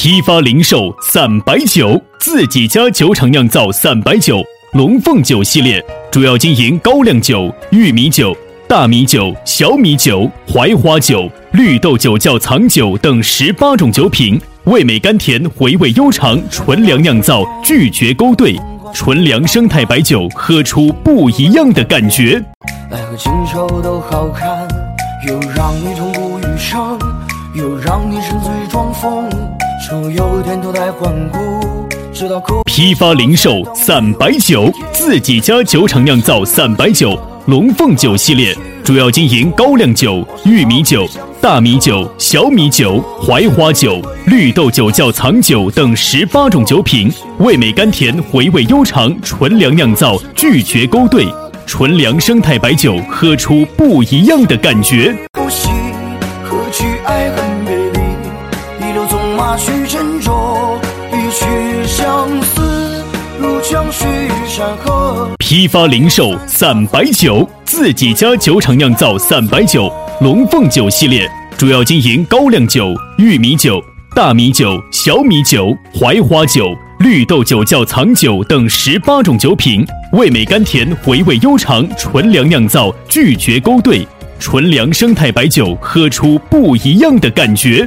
批发零售散白酒，自己家酒厂酿造散白酒，龙凤酒系列，主要经营高粱酒、玉米酒、大米酒、小米酒、槐花酒、绿豆酒窖藏酒等18种酒品，味美甘甜，回味悠长，纯粮酿造，拒绝勾兑，纯粮生态白酒，喝出不一样的感觉。 来和今宵都好看，又让你痛不欲生，又让你沉醉装疯，所有甜头来环顾，直到口。 批发零售散白酒，自己家酒厂酿造散白酒，龙凤酒系列，主要经营高粱酒、玉米酒、大米酒、小米酒、槐花酒、绿豆酒窖藏酒等18种酒品，味美甘甜，回味悠长，纯粮酿造，拒绝勾兑，纯粮生态白酒，喝出不一样的感觉。 不惜何其爱恨别离，一流纵马去斟酌，一曲相思如江水山河。 批发零售散白酒，自己家酒厂酿造散白酒，龙凤酒系列，主要经营高粱酒、玉米酒、大米酒、小米酒、槐花酒、绿豆酒窖藏酒等18种酒品，味美甘甜，回味悠长，纯粮酿造，拒绝勾兑，纯粮生态白酒，喝出不一样的感觉。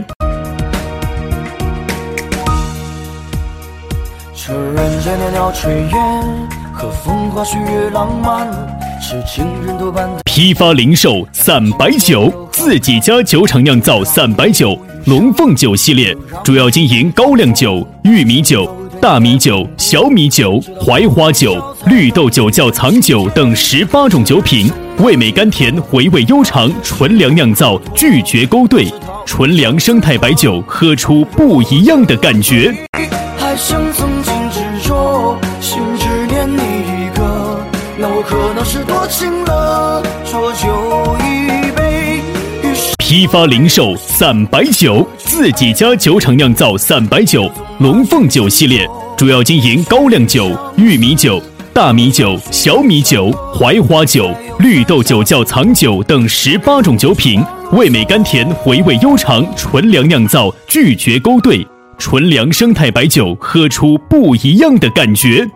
这人间袅袅炊烟，和风花雪月浪漫，是情人多半。 批发零售散白酒，自己家酒厂酿造散白酒，龙凤酒系列，主要经营高粱酒、玉米酒、大米酒、小米酒、槐花酒、绿豆酒窖藏酒等18种酒品，味美甘甜，回味悠长，纯粮酿造，拒绝勾兑，纯粮生态白酒，喝出不一样的感觉。 还想曾经执着，心只念你一个，那我可能是多情了，浊酒一杯。 批发零售散白酒，自己家酒厂酿造散白酒，龙凤酒系列，主要经营高粱酒、玉米酒、大米酒、小米酒、槐花酒、绿豆酒窖藏酒等18种酒品，味美甘甜，回味悠长，纯粮酿造，拒绝勾兑，纯粮生态白酒，喝出不一样的感觉。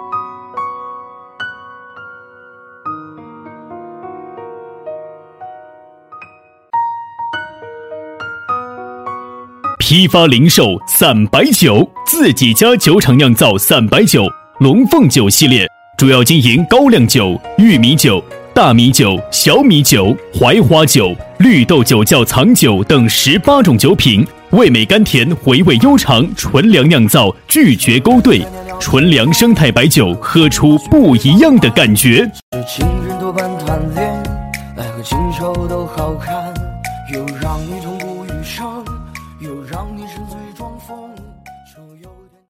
批发零售散白酒，自己家酒厂酿造散白酒，龙凤酒系列，主要经营高粱酒、玉米酒、大米酒、小米酒、槐花酒、绿豆酒窖藏酒等18种酒品，味美甘甜，回味悠长，纯粮酿造，拒绝勾兑，纯粮生态白酒，喝出不一样的感觉。 是情人多半贪恋，来和今宵都好看，又让你痛不欲生，又让你沉醉装疯。